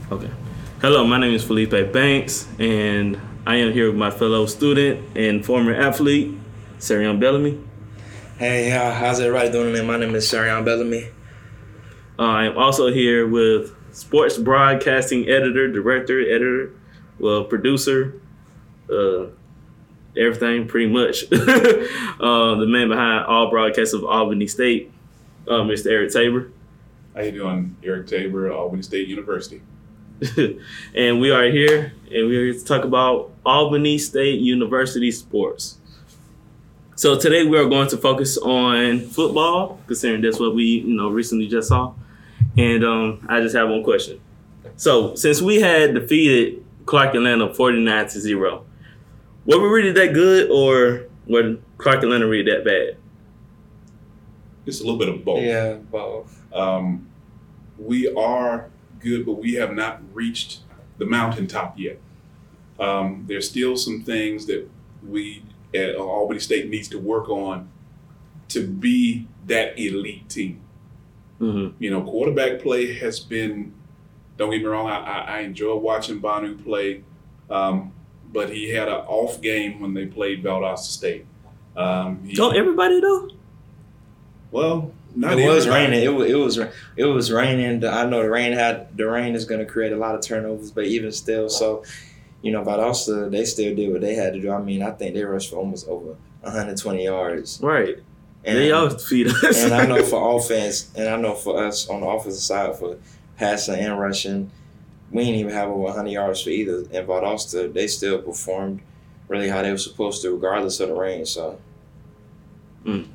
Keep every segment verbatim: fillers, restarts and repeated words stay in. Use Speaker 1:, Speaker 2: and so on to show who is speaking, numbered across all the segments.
Speaker 1: Okay. Hello, my name is Felipe Banks, and I am here with my fellow student and former athlete, Sarion Bellamy.
Speaker 2: Hey, uh, how's everybody doing, man? My name is Sarion Bellamy.
Speaker 1: Uh, I am also here with sports broadcasting editor, director, editor, well, producer, uh, everything pretty much. uh, the man behind all broadcasts of Albany State, uh, Mister Eric Tabor.
Speaker 3: How you doing? Eric Tabor, Albany State University.
Speaker 1: And we are here, and we're here to talk about Albany State University sports. So today we are going to focus on football, considering that's what we, you know, recently just saw. And um, I just have one question. So since we had defeated Clark Atlanta forty-nine to zero, were we really that good, or were Clark Atlanta really that bad?
Speaker 3: It's a little bit of both.
Speaker 2: Yeah, both.
Speaker 3: Um, we are good, but we have not reached the mountaintop yet. Um, there's still some things that we at Albany State needs to work on to be that elite team.
Speaker 1: Mm-hmm.
Speaker 3: You know, quarterback play has been, don't get me wrong, I, I, I enjoy watching Banu play, um, but he had an off game when they played Valdosta State. Um, he,
Speaker 1: Don't everybody though?
Speaker 3: Well, not
Speaker 2: It was
Speaker 3: everybody.
Speaker 2: raining. It was, it was it was raining. I know the rain had the rain is going to create a lot of turnovers, but even still, so you know, Valdosta, they still did what they had to do. I mean, I think they rushed for almost over one hundred twenty yards.
Speaker 1: Right.
Speaker 2: And,
Speaker 1: They always defeat us.
Speaker 2: and I know for offense, and I know for us on the offensive side for passing and rushing, we didn't even have over one hundred yards for either. And Valdosta, they still performed really how they were supposed to, regardless of the rain. So.
Speaker 1: Mm.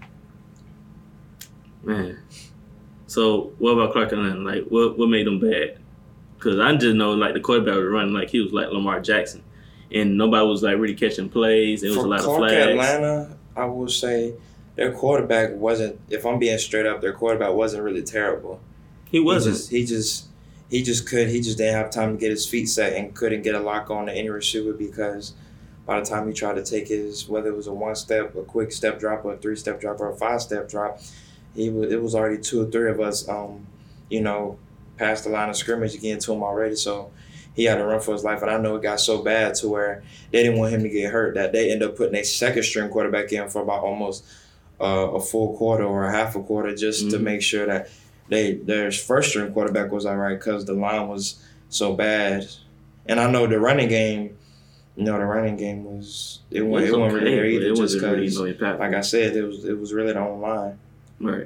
Speaker 1: Man. So what about Clark Atlanta? Like, what what made them bad? Because I just know, like, the quarterback was running like he was like Lamar Jackson. And nobody was, like, really catching plays. It was
Speaker 2: For
Speaker 1: a lot
Speaker 2: Clark
Speaker 1: of flags.
Speaker 2: Atlanta, I will say their quarterback wasn't, if I'm being straight up, their quarterback wasn't really terrible.
Speaker 1: He wasn't.
Speaker 2: He just, he just, he just could, he just didn't have time to get his feet set and couldn't get a lock on to any receiver because by the time he tried to take his, whether it was a one-step, a quick step drop, or a three-step drop, or a five-step drop, he was, it was already two or three of us, um, you know, past the line of scrimmage getting to him already. So he had to run for his life. And I know it got so bad to where they didn't want him to get hurt that they ended up putting a second-string quarterback in for about almost uh, a full quarter or a half a quarter just
Speaker 1: Mm-hmm.
Speaker 2: to make sure that they their first-string quarterback was all right because the line was so bad. And I know the running game, you know, the running game was it,
Speaker 1: It
Speaker 2: wasn't,
Speaker 1: was
Speaker 2: it wasn't really
Speaker 1: okay,
Speaker 2: there
Speaker 1: but
Speaker 2: either.
Speaker 1: it
Speaker 2: Just
Speaker 1: wasn't really
Speaker 2: because,
Speaker 1: no impact.
Speaker 2: like I said, it was it was really the only line.
Speaker 1: Right.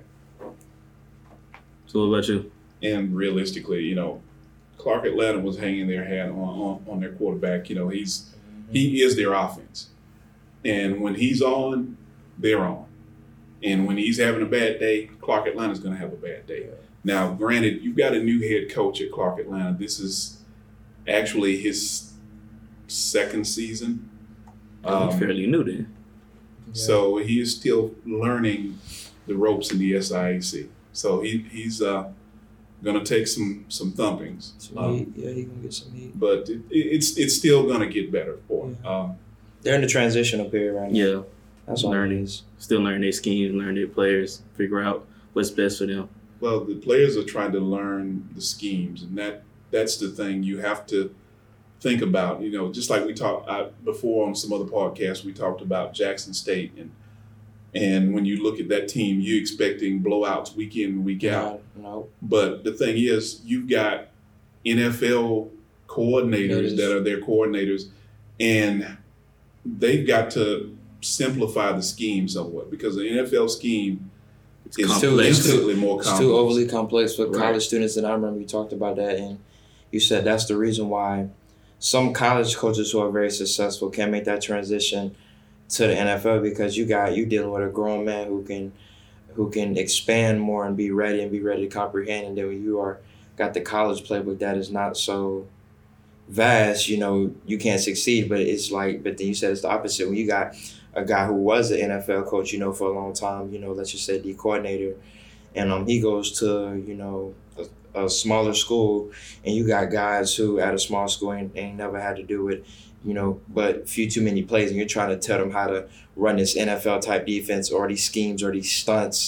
Speaker 1: So what about you?
Speaker 3: And realistically, you know, Clark Atlanta was hanging their hat on, on, on their quarterback. You know, he's he is their offense. And when he's on, they're on. And when he's having a bad day, Clark Atlanta's going to have a bad day. Now, granted, you've got a new head coach at Clark Atlanta. This is actually his second season.
Speaker 1: He's
Speaker 3: Um,
Speaker 1: fairly new then.
Speaker 3: So he is still learning the ropes in the S I A C. So he he's uh, gonna take some some thumpings,
Speaker 2: Some
Speaker 3: um,
Speaker 2: heat. Yeah, he gonna get some heat.
Speaker 3: but it, it's it's still gonna get better for him. Um,
Speaker 2: They're in the transitional period right now.
Speaker 1: Yeah.
Speaker 2: That's all it
Speaker 1: Learning.
Speaker 2: is.
Speaker 1: Still learning their schemes, learning their players, figure out what's best for them.
Speaker 3: well, the players are trying to learn the schemes, and that that's the thing you have to think about. You know, just like we talked uh, before on some other podcasts, we talked about Jackson State, and and when you look at that team, you're expecting blowouts week in and week out.
Speaker 2: No, no.
Speaker 3: But the thing is, you've got N F L coordinators that are their coordinators, and they've got to simplify the scheme somewhat because the N F L scheme
Speaker 1: It's
Speaker 3: is
Speaker 1: complex.
Speaker 3: instantly more
Speaker 2: It's
Speaker 3: complex.
Speaker 2: too overly complex for
Speaker 1: Right.
Speaker 2: college students, and I remember you talked about that, and you said that's the reason why some college coaches who are very successful can't make that transition to the N F L because you got you dealing with a grown man who can who can expand more and be ready and be ready to comprehend, and then when you are got the college playbook that is not so vast, you know, you can't succeed. But it's like, but then you said it's the opposite. When you got a guy who was an N F L coach, you know, for a long time, you know, let's just say the coordinator, and um, he goes to, you know, a, a smaller school, and you got guys who at a small school ain't, ain't never had to do it, you know, but few too many plays, and you're trying to tell them how to run this N F L type defense or these schemes or these stunts,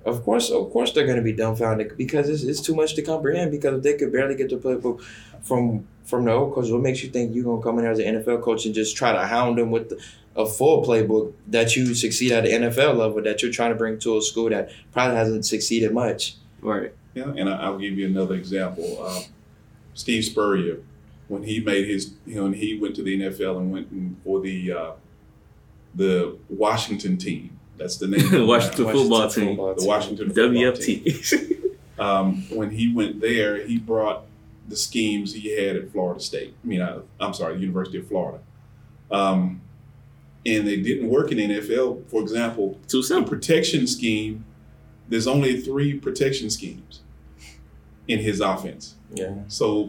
Speaker 2: Of course, of course, they're going to be dumbfounded because it's, it's too much to comprehend. Because if they could barely get the playbook from from the old coach, what makes you think you're gonna come in there as an N F L coach and just try to hound them with the, a full playbook that you succeed at the N F L level that you're trying to bring to a school that probably hasn't succeeded much?
Speaker 1: Right.
Speaker 3: Yeah, and I, I'll give you another example. Um, Steve Spurrier, when he made his, you know, when he went to the N F L and went in for the uh, the Washington team. That's the name.
Speaker 1: Washington,
Speaker 2: Washington
Speaker 1: football team.
Speaker 2: football
Speaker 3: The Washington football
Speaker 1: W F T.
Speaker 3: team. Um, when he went there, he brought the schemes he had at Florida State. I mean, I, I'm sorry, the University of Florida. Um, and they didn't work in the N F L. For example,
Speaker 1: Too
Speaker 3: the
Speaker 1: simple.
Speaker 3: protection scheme, there's only three protection schemes in his offense.
Speaker 2: Yeah.
Speaker 3: So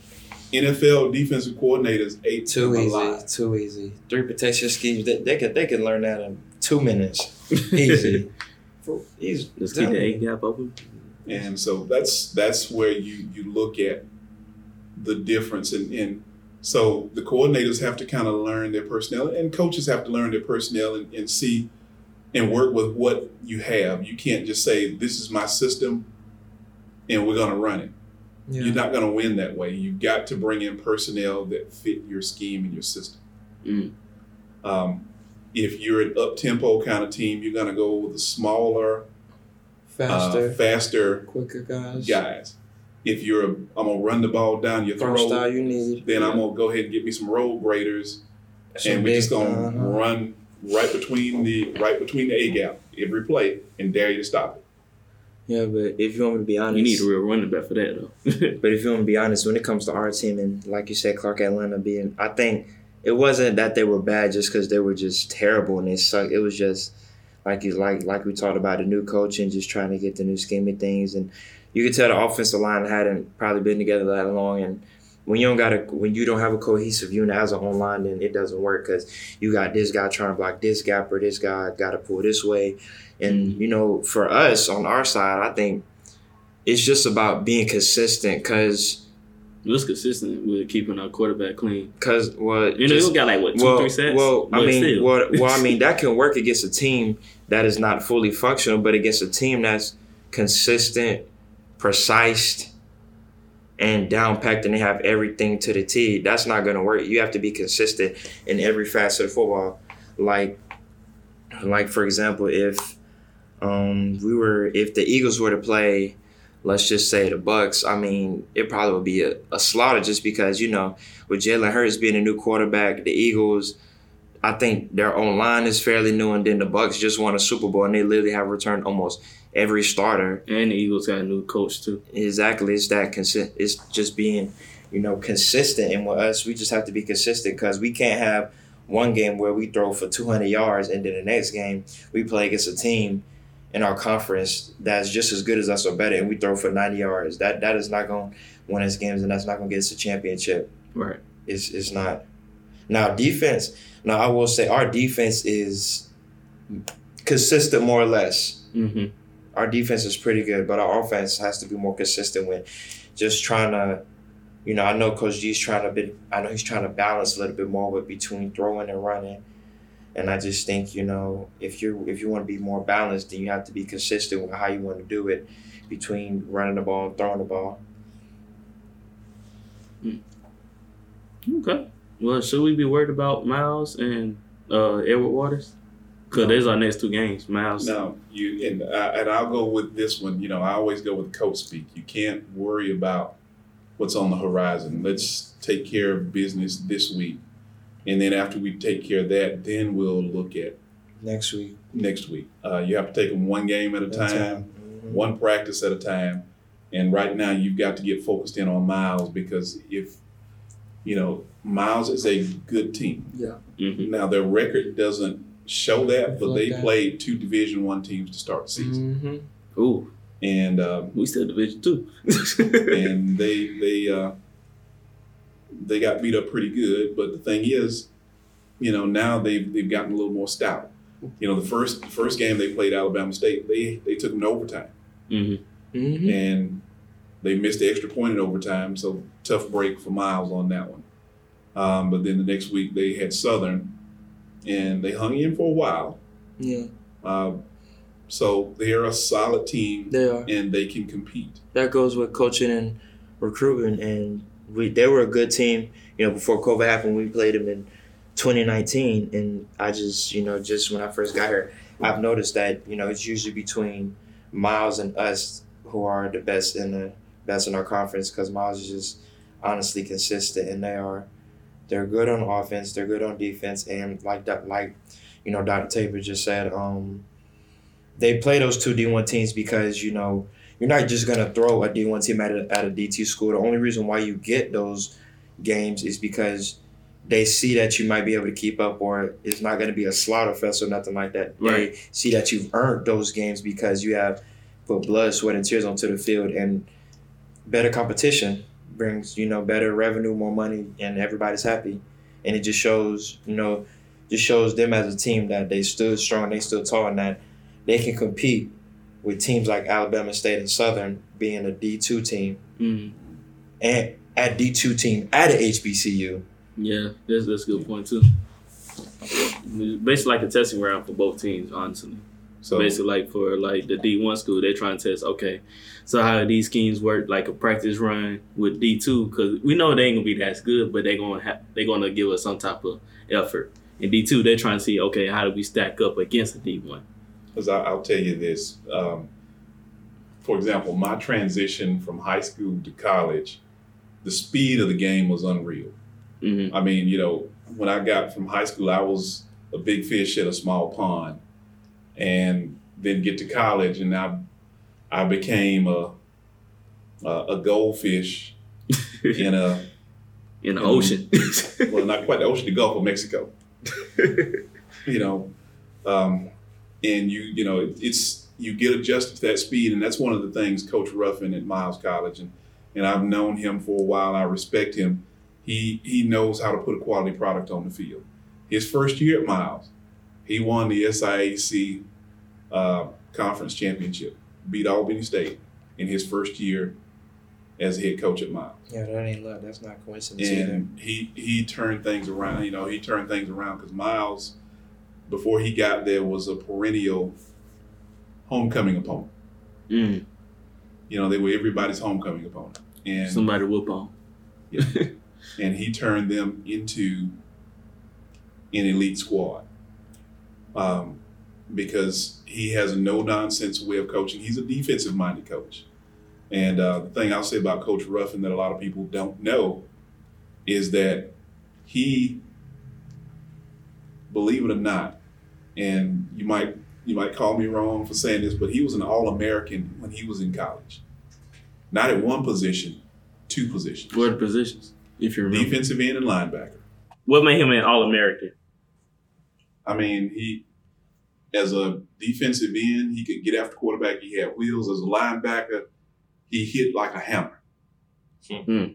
Speaker 3: N F L defensive coordinators ate
Speaker 2: Too
Speaker 3: them
Speaker 2: easy.
Speaker 3: alive.
Speaker 2: Too easy. Three protection schemes. They, they can they can learn that in two minutes. Easy. Easy.
Speaker 1: Just keep the A gap open.
Speaker 3: And so that's that's where you you look at the difference. And, and so the coordinators have to kind of learn their personnel, and coaches have to learn their personnel and, and see and work with what you have. You can't just say, this is my system and we're going to run it.
Speaker 2: Yeah.
Speaker 3: You're not going to win that way. You've got to bring in personnel that fit your scheme and your system.
Speaker 1: Mm.
Speaker 3: Um, if you're an up-tempo kind of team, you're going to go with the smaller,
Speaker 2: Faster,
Speaker 3: uh, faster
Speaker 2: quicker guys.
Speaker 3: guys. If you're, a, I'm going to run the ball down your
Speaker 2: First style
Speaker 3: throat,
Speaker 2: you need.
Speaker 3: then I'm going to go ahead and get me some road graders,
Speaker 2: Some
Speaker 3: and we're
Speaker 2: big-
Speaker 3: just going to
Speaker 2: uh-huh.
Speaker 3: run right between the right between the A gap every play and dare you to stop it.
Speaker 2: Yeah, but if you want me to be honest,
Speaker 1: You need a real running back for that, though.
Speaker 2: But if you want to be honest, when it comes to our team and like you said, Clark Atlanta being, I think it wasn't that they were bad just because they were just terrible and they sucked. It was just like you like like we talked about the new coach and just trying to get the new scheme of things. And you could tell the offensive line hadn't probably been together that long. And when you don't got a when you don't have a cohesive unit as a home line, then it doesn't work because you got this guy trying to block this gap or this guy got to pull this way. And you know, for us on our side, I think it's just about being consistent because.
Speaker 1: It was consistent with keeping our quarterback clean.
Speaker 2: Cause well,
Speaker 1: You know,
Speaker 2: just,
Speaker 1: he got like what two,
Speaker 2: well,
Speaker 1: three sacks.
Speaker 2: well, I
Speaker 1: But
Speaker 2: mean,
Speaker 1: still.
Speaker 2: well, well, I mean that can work against a team that is not fully functional, but against a team that's consistent, precise, and down packed, and they have everything to the T. That's not gonna work. You have to be consistent in every facet of football. Like, like for example, if um we were, if the Eagles were to play, let's just say the Bucks, I mean, it probably would be a, a slaughter just because, you know, with Jalen Hurts being a new quarterback, the Eagles, I think their own line is fairly new, and then the Bucks just won a Super Bowl, and they literally have returned almost every starter.
Speaker 1: And the Eagles got a new coach, too.
Speaker 2: Exactly. It's that consi- It's just being, you know, consistent. And with us, we just have to be consistent because we can't have one game where we throw for two hundred yards, and then the next game we play against a team in our conference that's just as good as us or better, and we throw for ninety yards. That that is not going to win us games, and that's not going to get us a championship.
Speaker 1: Right.
Speaker 2: It's it's not. Now defense. Now I will say our defense is consistent more or less.
Speaker 1: Mm-hmm.
Speaker 2: Our defense is pretty good, but our offense has to be more consistent with just trying to. You know, I know Coach G's trying to be. I know he's trying to balance a little bit more with between throwing and running. And I just think, you know, if you if you want to be more balanced, then you have to be consistent with how you want to do it between running the ball and throwing the ball.
Speaker 1: Okay. Well, should we be worried about Miles and uh, Edward Waters? Because
Speaker 3: No.
Speaker 1: there's our next two games. Miles.
Speaker 3: No, you and I, and I'll go with this one. You know, I always go with coach speak. You can't worry about what's on the horizon. Let's take care of business this week. And then after we take care of that, then we'll look at
Speaker 2: Next week.
Speaker 3: next week. Uh, you have to take them one game at a time,
Speaker 2: Mhm.
Speaker 3: one practice at a time. And right now you've got to get focused in on Miles because if, you know, Miles is a good team.
Speaker 2: Yeah.
Speaker 1: Mm-hmm.
Speaker 3: Now their record doesn't show that, but they
Speaker 2: Okay.
Speaker 3: played two Division One teams to start the season.
Speaker 2: Mm-hmm.
Speaker 1: Ooh,
Speaker 3: And um,
Speaker 1: we still Division Two.
Speaker 3: and they they uh, they got beat up pretty good. But the thing is, you know, now they've they've gotten a little more stout. You know, the first first game they played Alabama State, they they took them to overtime,
Speaker 1: Mm-hmm.
Speaker 2: Mm-hmm.
Speaker 3: and they missed the extra point in overtime. So tough break for Miles on that one. Um, but then the next week they had Southern, and they hung in for a while.
Speaker 2: Yeah.
Speaker 3: Uh, So they're a solid team.
Speaker 2: They are.
Speaker 3: And they can compete.
Speaker 2: That goes with coaching and recruiting, and we they were a good team. You know, before COVID happened, we played them in twenty nineteen, and I just, you know, just when I first got here, I've noticed that, you know, it's usually between Miles and us who are the best in the best in our conference, because Miles is just honestly consistent, and they are they're good on offense, they're good on defense, and like that, like you know, Doctor Tabor just said, um, they play those two D one teams because, you know, you're not just gonna throw a D one team at a at a D two school. The only reason why you get those games is because they see that you might be able to keep up, or it's not going to be a slaughter fest or nothing like that.
Speaker 1: Right.
Speaker 2: They see that you've earned those games because you have put blood, sweat, and tears onto the field, and better competition brings, you know, better revenue, more money, and everybody's happy. And it just shows, you know, just shows them as a team that they stood strong, they stood tall, and that they can compete with teams like Alabama State and Southern being a D two team,
Speaker 1: Mm-hmm.
Speaker 2: and at D two team at a H B C U.
Speaker 1: Yeah, that's that's a good point too. Basically, like a testing ground for both teams, honestly. So basically, like for like the D one school, they're trying to test. Okay, so how do these schemes work? Like a practice run with D two, because we know they ain't gonna be that good, but they're gonna have they're gonna give us some type of effort. In D two, they're trying to see, okay, how do we stack up against the D one?
Speaker 3: Because I'll tell you this. Um, for example, my transition from high school to college, the speed of the game was unreal.
Speaker 1: Mm-hmm.
Speaker 3: I mean, you know, when I got from high school, I was a big fish in a small pond, and then get to college, and I, I became a, a, a goldfish in a
Speaker 1: in the
Speaker 3: in,
Speaker 1: ocean.
Speaker 3: Well, not quite the ocean, the Gulf of Mexico. You know, um, and you, you know, it, it's you get adjusted to that speed, and that's one of the things Coach Ruffin at Miles College, and and I've known him for a while. I respect him. He he knows how to put a quality product on the field. His first year at Miles, he won the S I A C uh, conference championship, beat Albany State in his first year as head coach at Miles.
Speaker 2: Yeah, that ain't luck. That's not coincidence.
Speaker 3: And he he turned things around. You know, he turned things around because Miles, before he got there, was a perennial homecoming opponent.
Speaker 1: Mm.
Speaker 3: You know, they were everybody's homecoming opponent. And
Speaker 1: Somebody whoop on.
Speaker 3: Yeah. And he turned them into an elite squad um, because he has a no-nonsense way of coaching. He's a defensive-minded coach. And uh, the thing I'll say about Coach Ruffin that a lot of people don't know is that he, believe it or not, and you might you might call me wrong for saying this, but he was an All-American when he was in college. Not at one position, two positions.
Speaker 1: What are the positions, if you remember?
Speaker 3: Defensive end and linebacker.
Speaker 1: What made him an All-American?
Speaker 3: I mean, he, as a defensive end, he could get after quarterback. He had wheels. As a linebacker, he hit like a hammer.
Speaker 1: Hmm.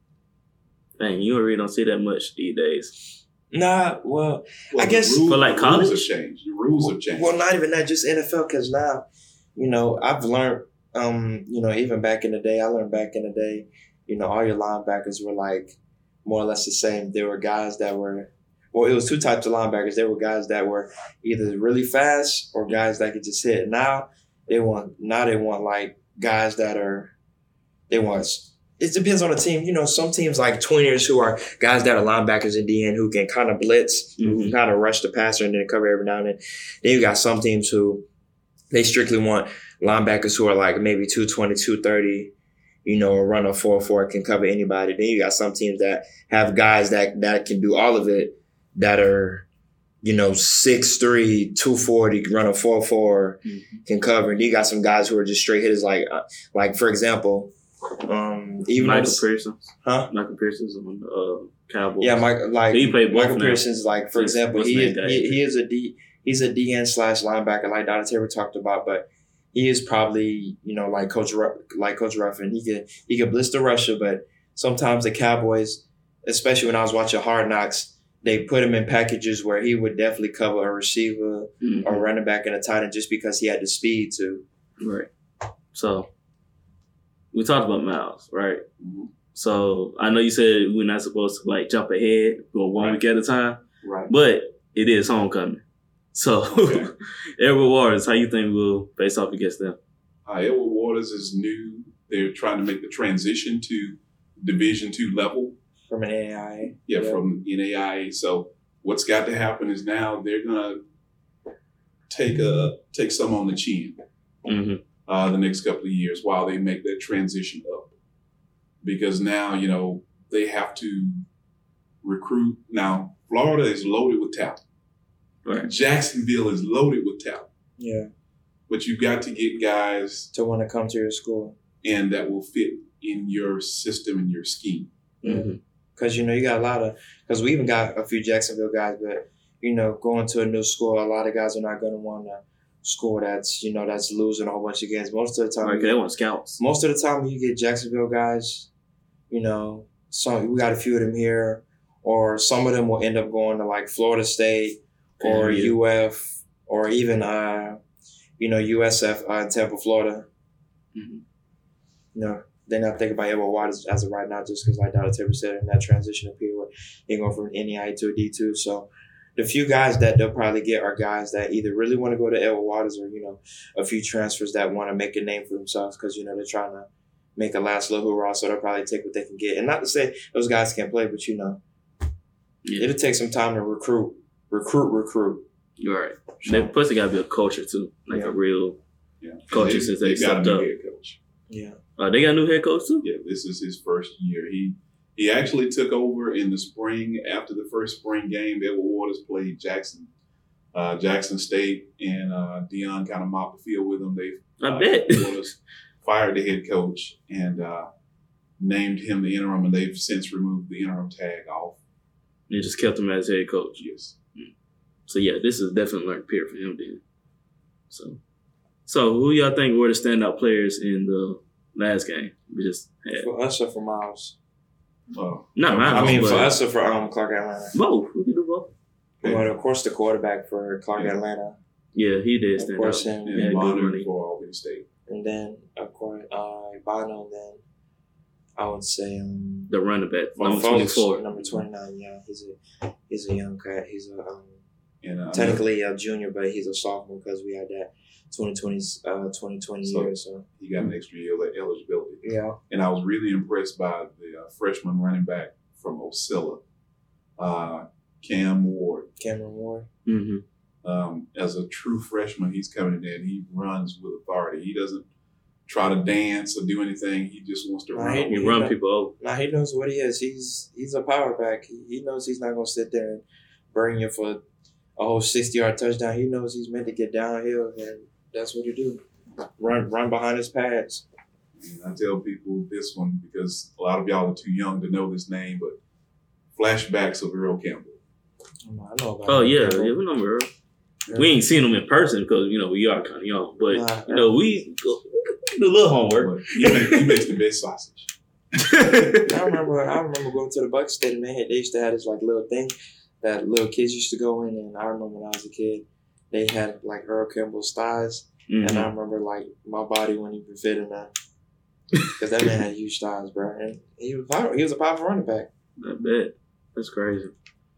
Speaker 1: Dang, you really don't see that much these days.
Speaker 2: Nah, well,
Speaker 3: Well,
Speaker 2: I guess
Speaker 3: the rules,
Speaker 1: for like
Speaker 3: the rules
Speaker 1: college?
Speaker 3: have changed. The rules have changed.
Speaker 2: Well, not even that, just N F L, because now, you know, I've learned, um, you know, even back in the day, I learned back in the day, you know, all your linebackers were like more or less the same. There were guys that were, well, it was two types of linebackers. There were guys that were either really fast or guys that could just hit. Now they want, now they want like guys that are, they want, it depends on the team. You know, some teams like tweeners who are guys that are linebackers in D N who can kind of blitz,
Speaker 1: Mm-hmm.
Speaker 2: who can kind of rush the passer and then cover every now and then. Then you got some teams who they strictly want linebackers who are like maybe two twenty, two thirty, you know, or run a four four, can cover anybody. Then you got some teams that have guys that, that can do all of it, that are, you know, six three, two forty, run a four four,
Speaker 1: Mm-hmm.
Speaker 2: can cover. And you got some guys who are just straight hitters, like, uh, like for example, um, even
Speaker 1: Michael
Speaker 2: though-
Speaker 1: Pearson.
Speaker 2: Huh?
Speaker 1: Michael Pearson's on the uh, Cowboys.
Speaker 2: Yeah, Mike, like
Speaker 1: He played both
Speaker 2: Michael
Speaker 1: now.
Speaker 2: Pearson's like, for
Speaker 1: What's-
Speaker 2: example,
Speaker 1: what's
Speaker 2: he
Speaker 1: his
Speaker 2: is
Speaker 1: name,
Speaker 2: he,
Speaker 1: guy?
Speaker 2: he is a D he's a D N slash linebacker, like Doctor Taylor talked about, but he is probably, you know, like Coach Ru- like Coach Ruffin. He could he could blitz the rusher, but sometimes the Cowboys, especially when I was watching Hard Knocks, they put him in packages where he would definitely cover a receiver
Speaker 1: Mhm.
Speaker 2: or running back and a tight end just because he had the speed to.
Speaker 1: Right. So we talked about Miles, right? So I know you said we're not supposed to like jump ahead, go one
Speaker 3: Right.
Speaker 1: week at a time,
Speaker 3: Right.
Speaker 1: but it is homecoming. So,
Speaker 3: Okay.
Speaker 1: Edward Waters, how you think we'll face off against them?
Speaker 3: Uh, Edward Waters is new. They're trying to make the transition to Division two level.
Speaker 2: From an A I A.
Speaker 3: Yeah, from N A I A. So what's got to happen is now they're gonna take a take some on the chin
Speaker 1: Mm-hmm.
Speaker 3: uh, the next couple of years while they make that transition up, because now you know they have to recruit. Now Florida is loaded with talent.
Speaker 1: Right.
Speaker 3: Jacksonville is loaded with talent,
Speaker 2: Yeah.
Speaker 3: but you've got to get guys
Speaker 2: To want to come to your school.
Speaker 3: in that will fit in your system and your scheme.
Speaker 1: Mm-hmm.
Speaker 2: Because, you know, you got a lot of, because we even got a few Jacksonville guys, but, you know, going to a new school, a lot of guys are not going to want a school that's, you know, that's losing a whole bunch of games. Most of the time,
Speaker 1: Right, 'cause they want scouts.
Speaker 2: most of the time you get Jacksonville guys, you know, some we got a few of them here, or some of them will end up going to like Florida State or
Speaker 1: Yeah.
Speaker 2: U F or even, uh, you know, U S F uh, in Tampa, Florida.
Speaker 1: Mhm.
Speaker 2: You know, they're not thinking about Edward Waters as of right now, just because, like Doctor Tabor said, in that transition period where he going from an N E I A to a D two. So the few guys that they'll probably get are guys that either really want to go to Edward Waters or, you know, a few transfers that want to make a name for themselves because, you know, they're trying to make a last little hoorah, so they'll probably take what they can get. And not to say those guys can't play, but, you know,
Speaker 1: Yeah,
Speaker 2: it'll take some time to recruit, recruit, recruit.
Speaker 1: you're right. They, plus, it got to be a culture, too. Like
Speaker 2: Yeah.
Speaker 1: a real
Speaker 3: Yeah, And
Speaker 1: coaches since they
Speaker 3: got a
Speaker 1: stepped
Speaker 3: new
Speaker 1: up.
Speaker 3: head coach.
Speaker 2: Yeah.
Speaker 1: Uh, they got a new head coach, too?
Speaker 3: Yeah, this is his first year. He he actually took over in the spring after the first spring game. Edward Waters played Jackson, uh, Jackson State, and uh, Dion kind of mopped the field with him. They
Speaker 1: I
Speaker 3: uh,
Speaker 1: bet.
Speaker 3: Waters fired the head coach and uh, named him the interim, and they've since removed the interim tag off.
Speaker 1: They just kept him as head coach.
Speaker 3: Yes.
Speaker 1: So, yeah, this is definitely a learning period for him, then. So, so who y'all think were the standout players in the last game we just had?
Speaker 2: For us or for Miles?
Speaker 3: Uh,
Speaker 1: Not
Speaker 2: I
Speaker 1: Miles,
Speaker 2: mean, for
Speaker 1: but
Speaker 2: us or for um, Clark Atlanta?
Speaker 1: both. We can do both.
Speaker 2: Well, of course, the quarterback for Clark
Speaker 3: Yeah.
Speaker 2: Atlanta.
Speaker 1: Yeah, he did
Speaker 2: Of
Speaker 1: stand
Speaker 2: course,
Speaker 1: out.
Speaker 2: him.
Speaker 3: and
Speaker 1: Yeah, good
Speaker 3: Bonner
Speaker 1: money.
Speaker 3: for Albany State.
Speaker 2: And then, of course, uh, Bono, and then I would say um,
Speaker 1: The running back,
Speaker 3: Well,
Speaker 1: number
Speaker 3: folks,
Speaker 1: twenty-four.
Speaker 2: number twenty-nine. Yeah, he's a he's a young cat. He's a um,
Speaker 3: And uh,
Speaker 2: technically a junior, but he's a sophomore because we had that twenty twenty uh twenty twenty
Speaker 3: So-
Speaker 2: year. So
Speaker 3: he got an extra year of eligibility.
Speaker 2: yeah,
Speaker 3: And I was really impressed by the uh, freshman running back from Ocilla, uh, Cam Ward.
Speaker 2: Cameron Ward.
Speaker 1: Mm-hmm.
Speaker 3: Um, as a true freshman, he's coming in there and he runs with authority. He doesn't try to dance or do anything. He just wants to
Speaker 2: Right.
Speaker 3: run.
Speaker 1: You
Speaker 2: He
Speaker 1: run
Speaker 2: know-
Speaker 1: people over.
Speaker 2: Now he knows what he is. He's he's a power back. He, he knows he's not gonna sit there and bring you for a whole sixty yard touchdown. He knows he's meant to get downhill, and that's what he do. Run run behind his pads.
Speaker 3: And I tell people this one because a lot of y'all are too young to know this name, but flashbacks of Earl Campbell.
Speaker 2: I know about
Speaker 1: Oh,
Speaker 2: him.
Speaker 1: yeah. Yeah, we know Earl. We ain't seen him in person because, you know, we are kind of young. But,
Speaker 2: Nah,
Speaker 1: you know, we, we do a little homework.
Speaker 3: But he, make, he makes the best sausage.
Speaker 2: I remember I remember going to the Buck State and they had they used to have this like little thing that little kids used to go in, and I remember when I was a kid they had like Earl Campbell's thighs, and I
Speaker 1: Mhm.
Speaker 2: remember like my body wouldn't even fit in that because that man had huge thighs, bro, and he was power, he was a powerful running back.
Speaker 1: I bet. That's crazy.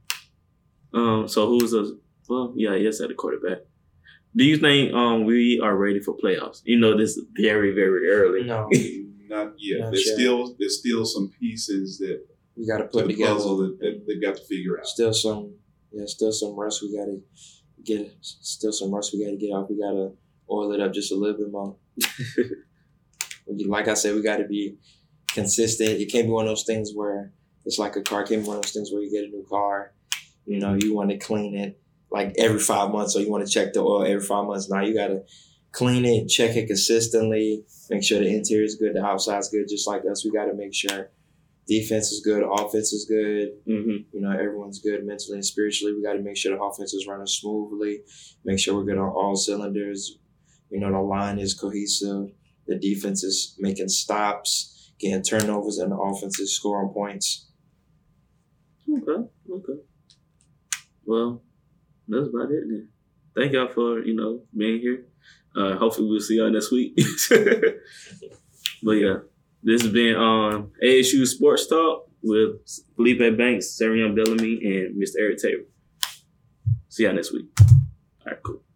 Speaker 1: Um. So who's the? Well, yeah, yes, at the quarterback. Do you think um we are ready for playoffs? You know, this is very very early.
Speaker 2: No,
Speaker 3: Not yet.
Speaker 2: Not
Speaker 3: there's
Speaker 2: yet.
Speaker 3: still there's still some pieces that
Speaker 2: we got to
Speaker 3: to
Speaker 2: put
Speaker 3: the
Speaker 2: together.
Speaker 3: puzzle that, that they've got to figure out.
Speaker 2: Still some, yeah, still some rust we got to get. Still some rust we got to get off. We got to oil it up just a little bit more. Like I said, we got to be consistent. It can't be one of those things where it's like a car. It can't be one of those things where you get a new car. You know, you want to clean it like every five months, or you want to check the oil every five months. Now you got to clean it, check it consistently, make sure the interior is good, the outside's good. Just like us, we got to make sure defense is good, offense is good.
Speaker 1: Mm-hmm.
Speaker 2: You know, everyone's good mentally and spiritually. We got to make sure the offense is running smoothly, make sure we're good on all cylinders. You know, the line is cohesive. The defense is making stops, getting turnovers, and the offense is scoring points.
Speaker 1: Okay. Okay. Well, that's about it then. Thank y'all for, you know, being here. Uh, hopefully we'll see y'all next week. But yeah, this has been um, A S U Sports Talk with Felipe Banks, Sarian Bellamy, and Mister Eric Tabor. See y'all next week. right, cool.